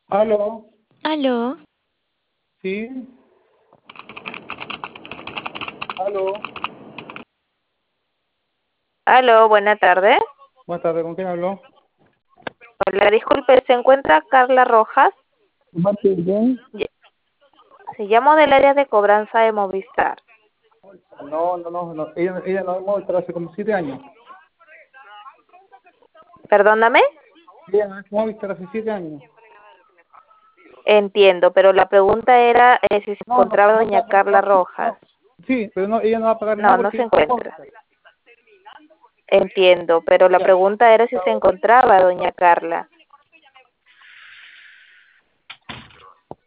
Aló, Aló, sí, aló. aló, buena tarde. Buenas tardes, ¿con quién habló? Hola, disculpe, ¿se encuentra Carla Rojas? Martín. Ye- Se llamo del área de cobranza de Movistar. No. Ella no hemos estado hace como 7 años. Perdóname, Ella no hemos visto hace 7 años. entiendo, pero la pregunta era si se encontraba No doña está, Carla Rojas. no. Sí, pero no, ella no va a pagar nada No, no porque se ella no encuentra. Movistar. Entiendo, pero la Ya. pregunta era si se encontraba doña Carla.